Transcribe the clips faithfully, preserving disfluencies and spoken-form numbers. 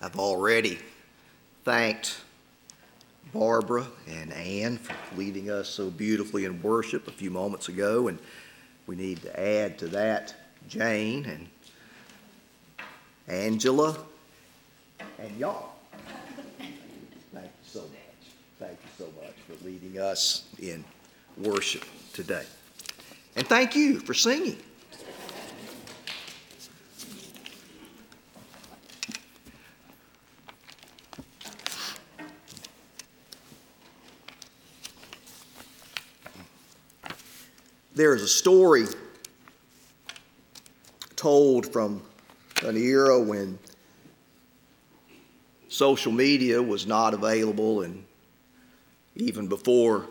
I've already thanked Barbara and Ann for leading us so beautifully in worship a few moments ago, and we need to add to that Jane and Angela and y'all. Thank you so much. Thank you so much for leading us in worship today. And thank you for singing. There is a story told from an era when social media was not available, and even before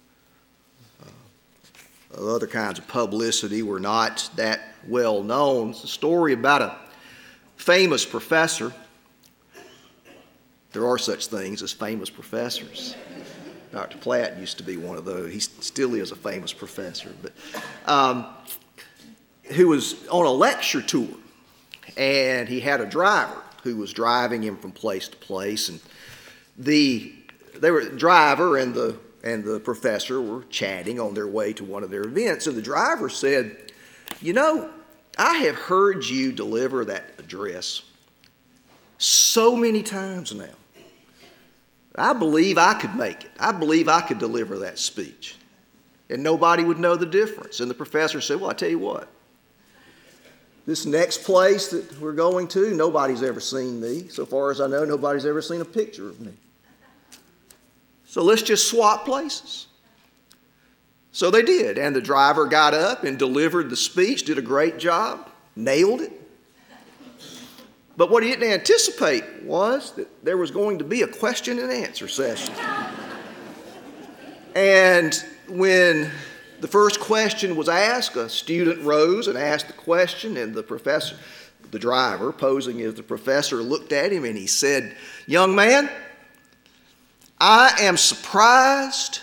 uh, other kinds of publicity were not that well known. It's a story about a famous professor. There are such things as famous professors. Doctor Platt used to be one of those. He still is a famous professor, but um, who was on a lecture tour, and he had a driver who was driving him from place to place, and the they were the driver and the and the professor were chatting on their way to one of their events, and the driver said, "You know, I have heard you deliver that address so many times now. I believe I could make it. I believe I could deliver that speech. And nobody would know the difference." And the professor said, "Well, I tell you what. This next place that we're going to, nobody's ever seen me. So far as I know, nobody's ever seen a picture of me. So let's just swap places." So they did. And the driver got up and delivered the speech, did a great job, nailed it. But what he didn't anticipate was that there was going to be a question and answer session. And when the first question was asked, a student rose and asked the question, and the professor, the driver, posing as the professor, looked at him and he said, "Young man, I am surprised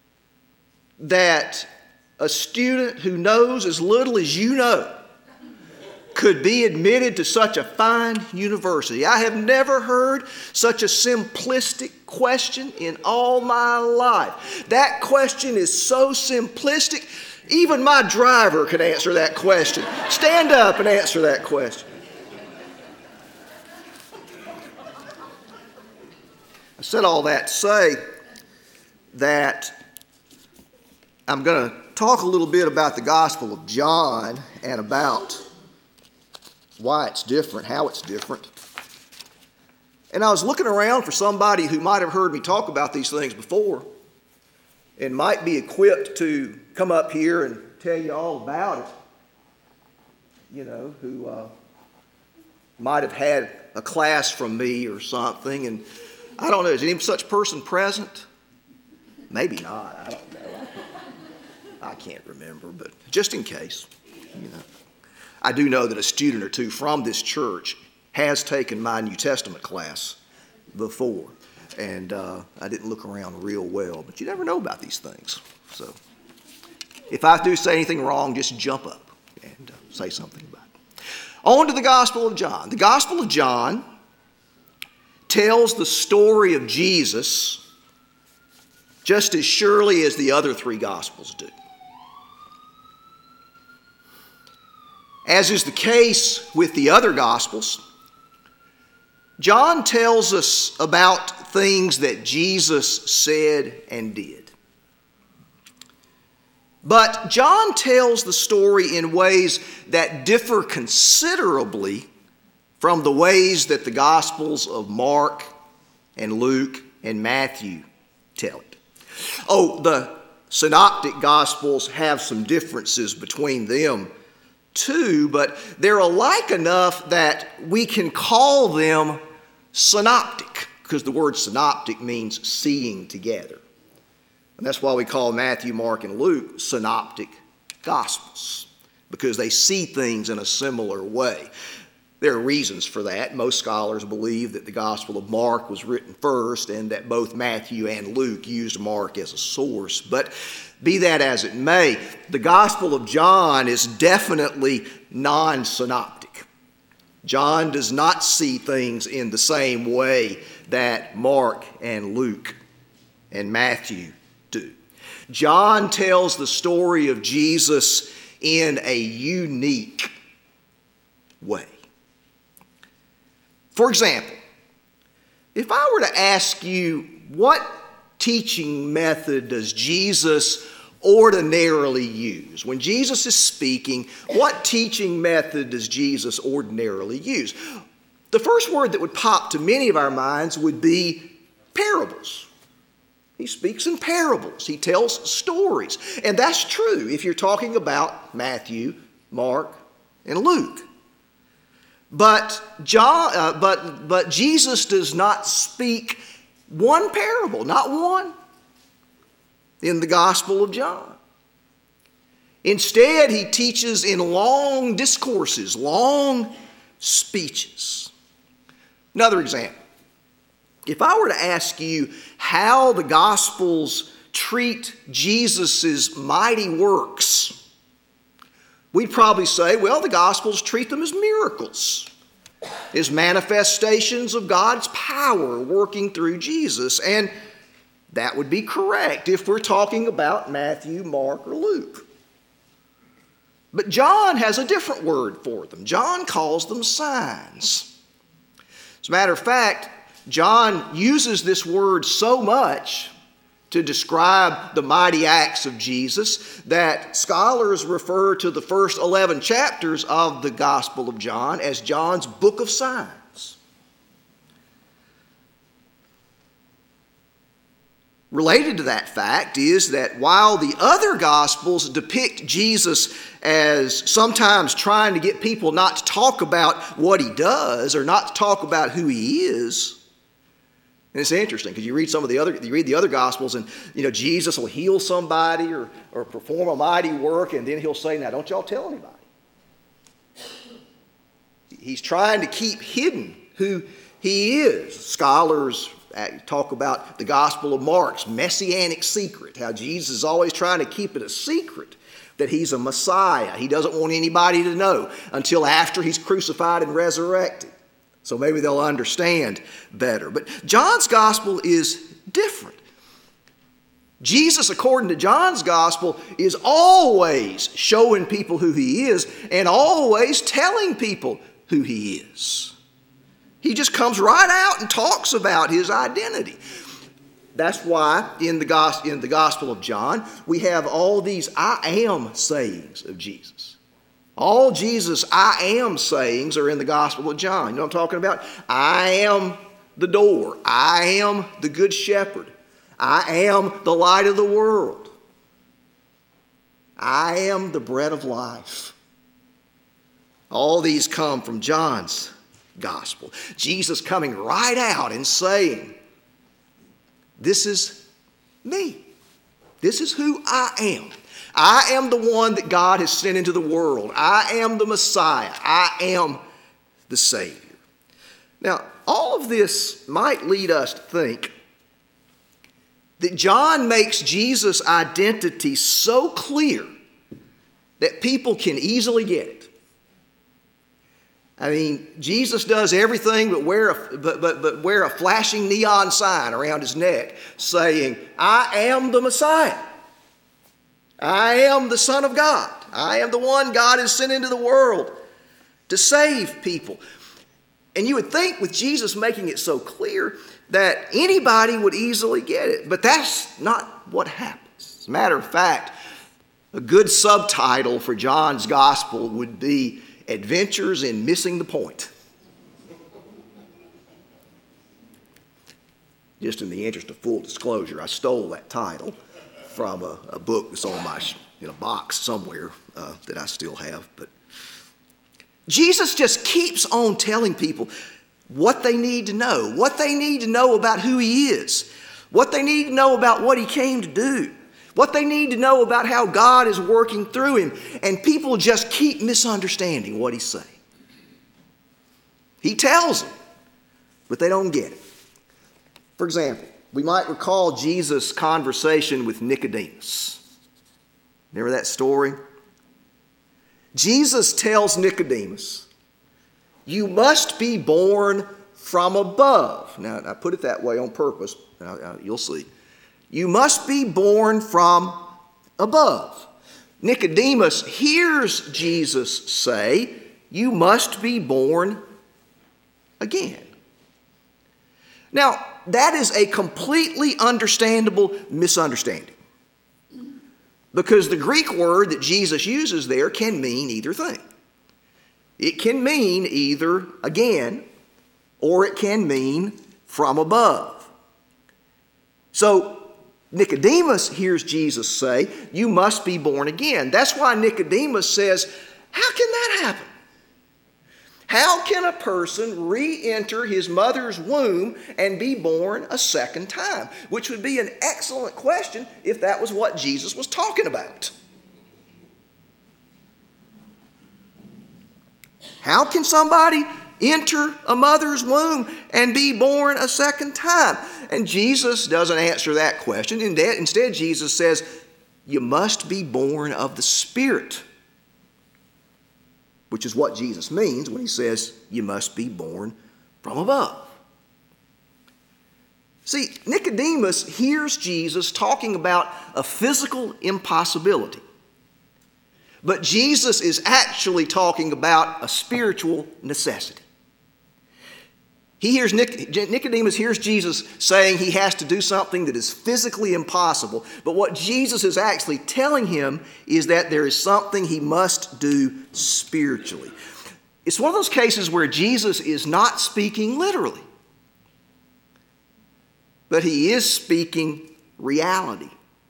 that a student who knows as little as you know could be admitted to such a fine university. I have never heard such a simplistic question in all my life. That question is so simplistic, even my driver could answer that question. Stand up and answer that question." I said all that to say that I'm going to talk a little bit about the Gospel of John and about why it's different, how it's different. And I was looking around for somebody who might have heard me talk about these things before and might be equipped to come up here and tell you all about it. You know, who uh, might have had a class from me or something. And I don't know, is any such person present? Maybe not, I don't know. I can't remember, but just in case, you know. I do know that a student or two from this church has taken my New Testament class before, and uh, I didn't look around real well, but you never know about these things. So if I do say anything wrong, just jump up and uh, say something about it. On to the Gospel of John. The Gospel of John tells the story of Jesus just as surely as the other three Gospels do. As is the case with the other Gospels, John tells us about things that Jesus said and did. But John tells the story in ways that differ considerably from the ways that the Gospels of Mark and Luke and Matthew tell it. Oh, the Synoptic Gospels have some differences between them too, but they're alike enough that we can call them synoptic, because the word synoptic means seeing together. And that's why we call Matthew, Mark, and Luke synoptic gospels, because they see things in a similar way. There are reasons for that. Most scholars believe that the Gospel of Mark was written first and that both Matthew and Luke used Mark as a source. But be that as it may, the Gospel of John is definitely non-synoptic. John does not see things in the same way that Mark and Luke and Matthew do. John tells the story of Jesus in a unique way. For example, if I were to ask you, what teaching method does Jesus ordinarily use? When Jesus is speaking, what teaching method does Jesus ordinarily use? The first word that would pop to many of our minds would be parables. He speaks in parables. He tells stories. And that's true if you're talking about Matthew, Mark, and Luke. But John, uh, but but Jesus does not speak one parable, not one, in the Gospel of John. Instead, he teaches in long discourses, long speeches. Another example. If I were to ask you how the Gospels treat Jesus' mighty works, we'd probably say, well, the Gospels treat them as miracles, as manifestations of God's power working through Jesus. And that would be correct if we're talking about Matthew, Mark, or Luke. But John has a different word for them. John calls them signs. As a matter of fact, John uses this word so much to describe the mighty acts of Jesus that scholars refer to the first eleven chapters of the Gospel of John as John's book of signs. Related to that fact is that while the other Gospels depict Jesus as sometimes trying to get people not to talk about what he does or not to talk about who he is. And it's interesting because you read some of the other, you read the other Gospels, and you know Jesus will heal somebody or, or perform a mighty work, and then he'll say, "Now, don't y'all tell anybody." He's trying to keep hidden who he is. Scholars talk about the Gospel of Mark's messianic secret, how Jesus is always trying to keep it a secret that he's a Messiah. He doesn't want anybody to know until after he's crucified and resurrected. So maybe they'll understand better. But John's gospel is different. Jesus, according to John's gospel, is always showing people who he is and always telling people who he is. He just comes right out and talks about his identity. That's why in the gospel, in the Gospel of John, we have all these I am sayings of Jesus. All Jesus' I am sayings are in the Gospel of John. You know what I'm talking about? I am the door. I am the good shepherd. I am the light of the world. I am the bread of life. All these come from John's Gospel. Jesus coming right out and saying, this is me. This is who I am. I am the one that God has sent into the world. I am the Messiah. I am the Savior. Now, all of this might lead us to think that John makes Jesus' identity so clear that people can easily get it. I mean, Jesus does everything but wear a, but, but, but wear a flashing neon sign around his neck saying, I am the Messiah. I am the Son of God. I am the one God has sent into the world to save people. And you would think with Jesus making it so clear that anybody would easily get it. But that's not what happens. As a matter of fact, a good subtitle for John's Gospel would be Adventures in Missing the Point. Just in the interest of full disclosure, I stole that title from a, a book that's on my in a box somewhere uh, that I still have. But Jesus just keeps on telling people what they need to know, what they need to know about who he is, what they need to know about what he came to do, what they need to know about how God is working through him. And people just keep misunderstanding what he's saying. He tells them, but they don't get it. For example, we might recall Jesus' conversation with Nicodemus. Remember that story? Jesus tells Nicodemus You must be born from above. Now, I put it that way on purpose. You'll see. You must be born from above. Nicodemus hears Jesus say, you must be born again. Now, that is a completely understandable misunderstanding, because the Greek word that Jesus uses there can mean either thing. It can mean either again, or it can mean from above. So Nicodemus hears Jesus say, you must be born again. That's why Nicodemus says, how can that happen? How can a person re-enter his mother's womb and be born a second time? Which would be an excellent question if that was what Jesus was talking about. How can somebody enter a mother's womb and be born a second time? And Jesus doesn't answer that question. Instead, Jesus says, you must be born of the Spirit. Which is what Jesus means when he says, you must be born from above. See, Nicodemus hears Jesus talking about a physical impossibility. But Jesus is actually talking about a spiritual necessity. He hears Nicodemus hears Jesus saying he has to do something that is physically impossible. But what Jesus is actually telling him is that there is something he must do spiritually. It's one of those cases where Jesus is not speaking literally, but he is speaking reality.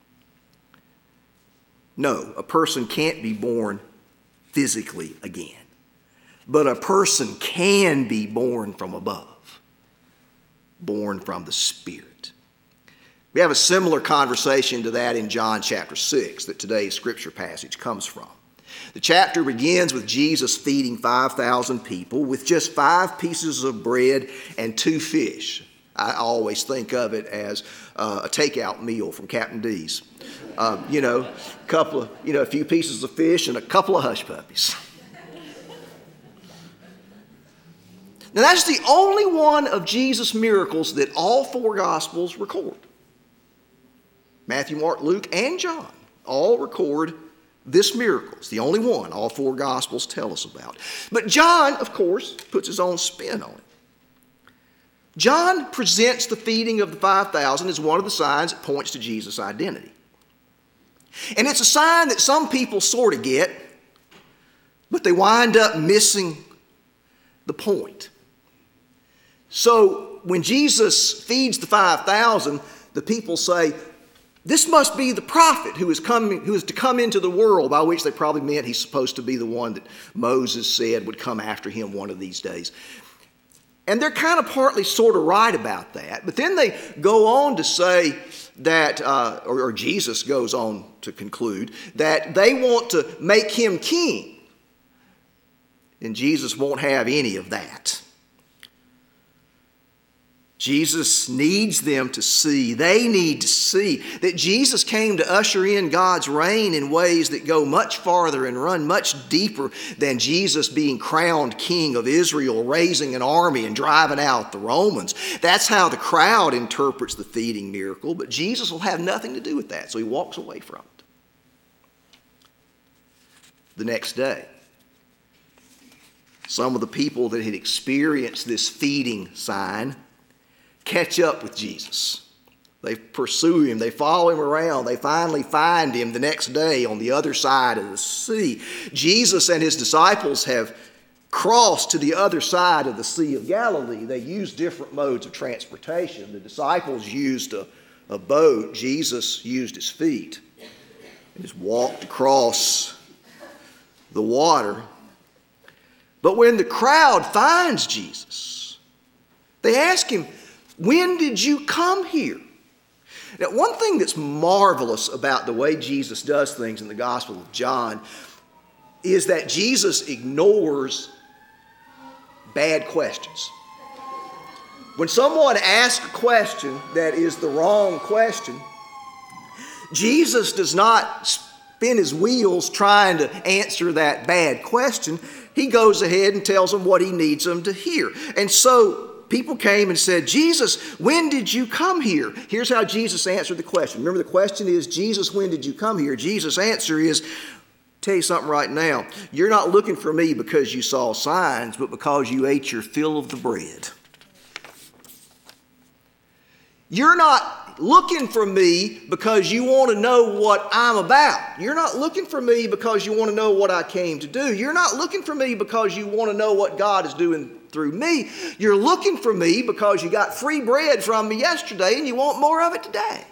No, a person can't be born physically again, but a person can be born from above. Born from the Spirit. We have a similar conversation to that in John chapter six that today's scripture passage comes from. The chapter begins with Jesus feeding five thousand people with just five pieces of bread and two fish. I always think of it as uh, a takeout meal from Captain D's. Uh, you know, a couple of, you know, a few pieces of fish and a couple of hush puppies. Now, that's the only one of Jesus' miracles that all four Gospels record. Matthew, Mark, Luke, and John all record this miracle. It's the only one all four Gospels tell us about. But John, of course, puts his own spin on it. John presents the feeding of the five thousand as one of the signs that points to Jesus' identity. And it's a sign that some people sort of get, but they wind up missing the point. So when Jesus feeds the five thousand, the people say, this must be the prophet who is coming, who is to come into the world, by which they probably meant he's supposed to be the one that Moses said would come after him one of these days. And they're kind of partly sort of right about that. But then they go on to say that, uh, or, or Jesus goes on to conclude, that they want to make him king. And Jesus won't have any of that. Jesus needs them to see, they need to see that Jesus came to usher in God's reign in ways that go much farther and run much deeper than Jesus being crowned king of Israel, raising an army and driving out the Romans. That's how the crowd interprets the feeding miracle, but Jesus will have nothing to do with that, so he walks away from it. The next day, some of the people that had experienced this feeding sign catch up with Jesus. They pursue him. They follow him around. They finally find him the next day on the other side of the sea. Jesus and his disciples have crossed to the other side of the Sea of Galilee. They used different modes of transportation. The disciples used a, a boat. Jesus used his feet. He just walked across the water. But when the crowd finds Jesus, they ask him, when did you come here? Now, one thing that's marvelous about the way Jesus does things in the Gospel of John is that Jesus ignores bad questions. When someone asks a question that is the wrong question, Jesus does not spin his wheels trying to answer that bad question. he goes ahead and tells them what he needs them to hear. And so people came and said, Jesus, when did you come here? Here's how Jesus answered the question. Remember, the question is, Jesus, when did you come here? Jesus' answer is, tell you something right now. You're not looking for me because you saw signs, but because you ate your fill of the bread. You're not looking for me because you want to know what I'm about. You're not looking for me because you want to know what I came to do. You're not looking for me because you want to know what God is doing through me. You're looking for me because you got free bread from me yesterday and you want more of it today.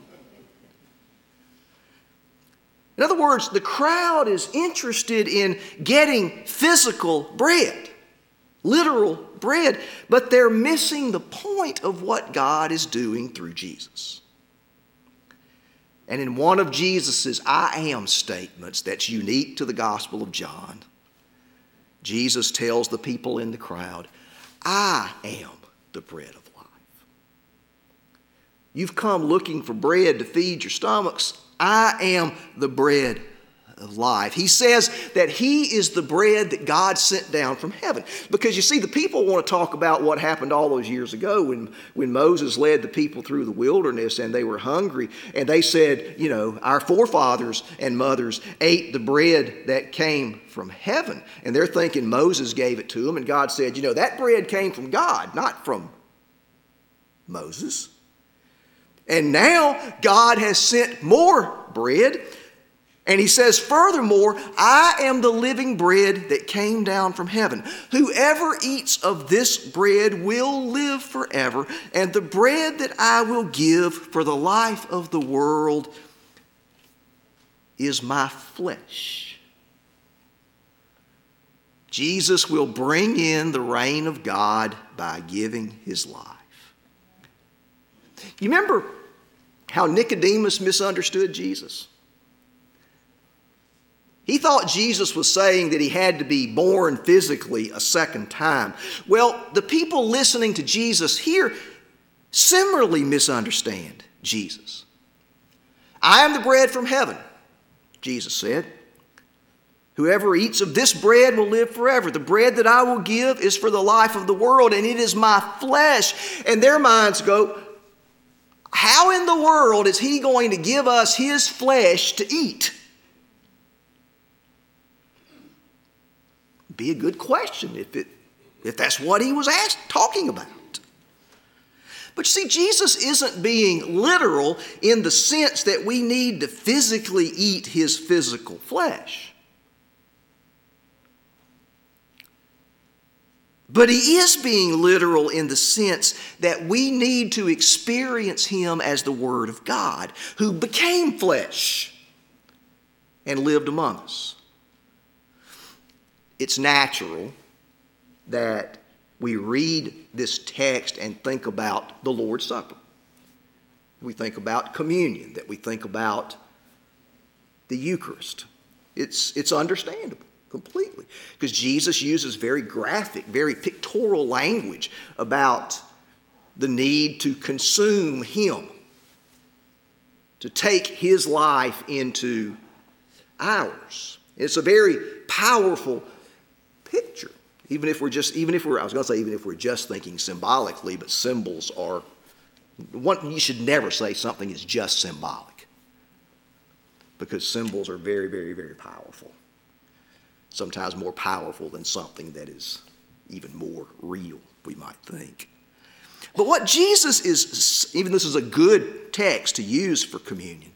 In other words, the crowd is interested in getting physical bread, literal bread, but they're missing the point of what God is doing through Jesus. And in one of Jesus' I am statements that's unique to the Gospel of John, Jesus tells the people in the crowd, I am the bread of life. You've come looking for bread to feed your stomachs. I am the bread of life. He says that he is the bread that God sent down from heaven. Because you see, the people want to talk about what happened all those years ago when, when Moses led the people through the wilderness and they were hungry. And they said, you know, our forefathers and mothers ate the bread that came from heaven. And they're thinking Moses gave it to them. And God said, you know, that bread came from God, not from Moses. And now God has sent more bread. And he says, furthermore, I am the living bread that came down from heaven. Whoever eats of this bread will live forever, and the bread that I will give for the life of the world is my flesh. Jesus will bring in the reign of God by giving his life. You remember how Nicodemus misunderstood Jesus? He thought Jesus was saying that he had to be born physically a second time. Well, the people listening to Jesus here similarly misunderstand Jesus. I am the bread from heaven, Jesus said. Whoever eats of this bread will live forever. The bread that I will give is for the life of the world, and it is my flesh. And their minds go, how in the world is he going to give us his flesh to eat? Be a good question if it if that's what he was asked, talking about. But you see, Jesus isn't being literal in the sense that we need to physically eat his physical flesh. But he is being literal in the sense that we need to experience him as the Word of God, who became flesh and lived among us. It's natural that we read this text and think about the Lord's Supper. We think about communion, that we think about the Eucharist. It's, it's understandable completely because Jesus uses very graphic, very pictorial language about the need to consume him, to take his life into ours. It's a very powerful picture. Even if we're just, even if we're, I was going to say, even if we're just thinking symbolically, but symbols are, one, you should never say something is just symbolic because symbols are very, very, very powerful. Sometimes more powerful than something that is even more real, we might think. But what Jesus is, even this is a good text to use for communion,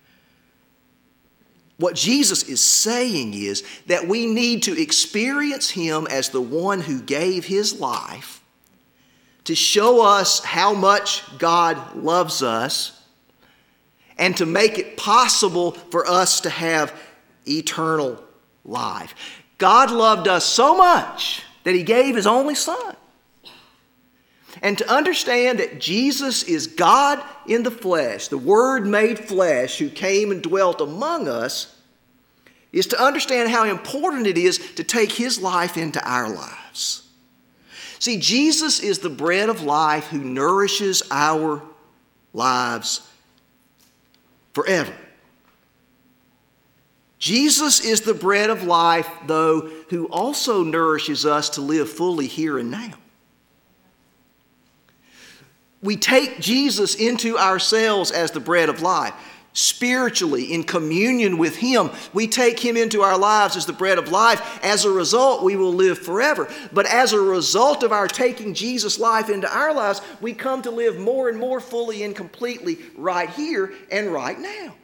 what Jesus is saying is that we need to experience him as the one who gave his life to show us how much God loves us and to make it possible for us to have eternal life. God loved us so much that he gave his only Son. And to understand that Jesus is God in the flesh, the Word made flesh who came and dwelt among us, is to understand how important it is to take his life into our lives. See, Jesus is the bread of life who nourishes our lives forever. Jesus is the bread of life, though, who also nourishes us to live fully here and now. We take Jesus into ourselves as the bread of life. Spiritually, in communion with Him, we take Him into our lives as the bread of life. As a result, we will live forever. But as a result of our taking Jesus' life into our lives, we come to live more and more fully and completely right here and right now.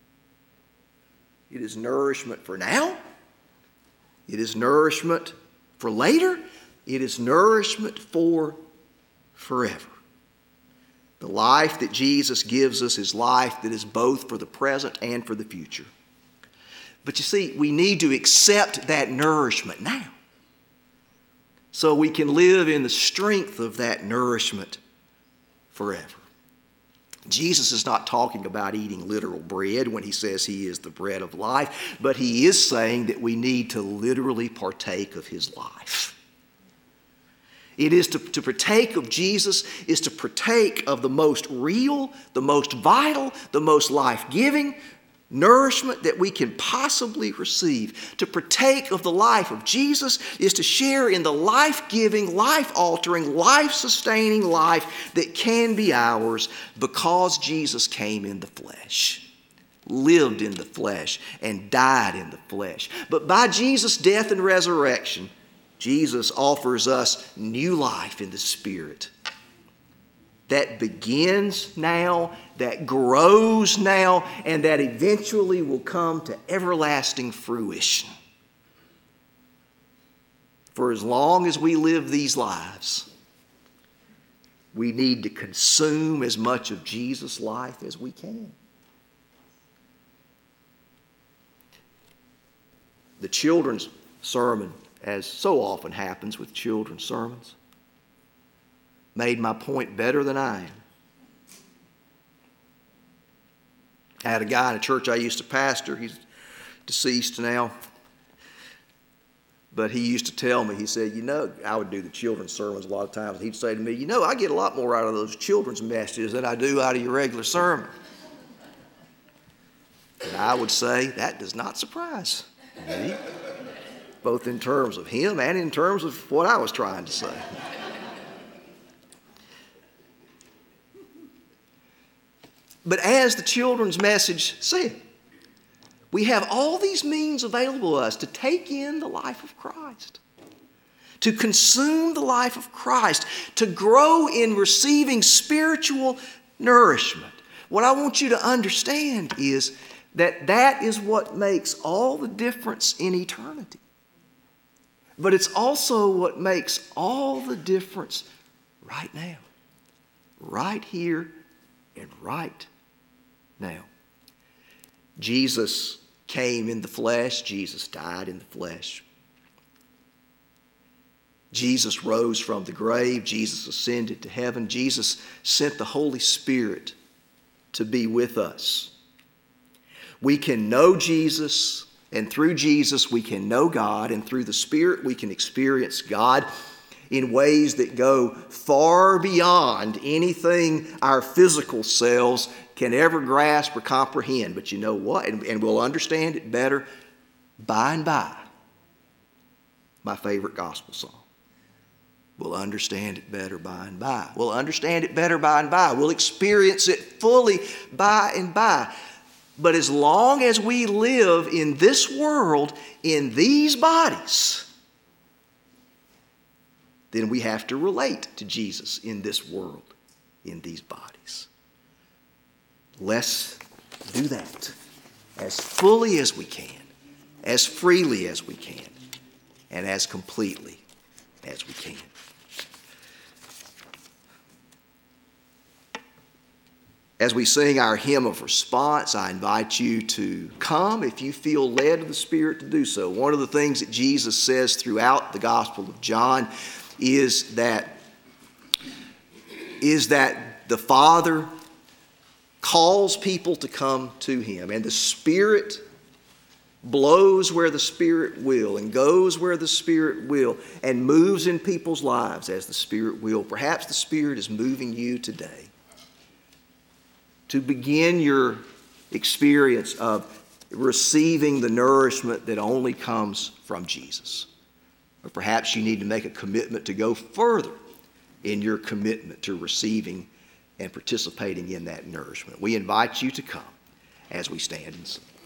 It is nourishment for now. It is nourishment for later. It is nourishment for forever. The life that Jesus gives us is life that is both for the present and for the future. But you see, we need to accept that nourishment now, so we can live in the strength of that nourishment forever. Jesus is not talking about eating literal bread when He says He is the bread of life, but He is saying that we need to literally partake of His life. It is to, to partake of Jesus is to partake of the most real, the most vital, the most life-giving nourishment that we can possibly receive. To partake of the life of Jesus is to share in the life-giving, life-altering, life-sustaining life that can be ours because Jesus came in the flesh, lived in the flesh, and died in the flesh. But by Jesus' death and resurrection, Jesus offers us new life in the Spirit that begins now, that grows now, and that eventually will come to everlasting fruition. For as long as we live these lives, we need to consume as much of Jesus' life as we can. The children's sermon, as so often happens with children's sermons, made my point better than I am. I had a guy in a church I used to pastor. He's deceased now. But he used to tell me, he said, you know, I would do the children's sermons a lot of times. He'd say to me, you know, I get a lot more out of those children's messages than I do out of your regular sermon. And I would say, that does not surprise me, both in terms of him and in terms of what I was trying to say. But as the children's message said, we have all these means available to us to take in the life of Christ, to consume the life of Christ, to grow in receiving spiritual nourishment. What I want you to understand is that that is what makes all the difference in eternity. But it's also what makes all the difference right now, right here and right now. Jesus came in the flesh. Jesus died in the flesh. Jesus rose from the grave. Jesus ascended to heaven. Jesus sent the Holy Spirit to be with us. We can know Jesus, and through Jesus we can know God, and through the Spirit we can experience God in ways that go far beyond anything our physical selves can ever grasp or comprehend. But you know what? And, and we'll understand it better by and by. My favorite gospel song. We'll understand it better by and by. We'll understand it better by and by. We'll experience it fully by and by. But as long as we live in this world, in these bodies, then we have to relate to Jesus in this world, in these bodies. Let's do that as fully as we can, as freely as we can, and as completely as we can. As we sing our hymn of response, I invite you to come if you feel led of the Spirit to do so. One of the things that Jesus says throughout the Gospel of John is that, is that the Father calls people to come to Him, and the Spirit blows where the Spirit will and goes where the Spirit will and moves in people's lives as the Spirit will. Perhaps the Spirit is moving you today to begin your experience of receiving the nourishment that only comes from Jesus. Or perhaps you need to make a commitment to go further in your commitment to receiving and participating in that nourishment. We invite you to come as we stand and sing.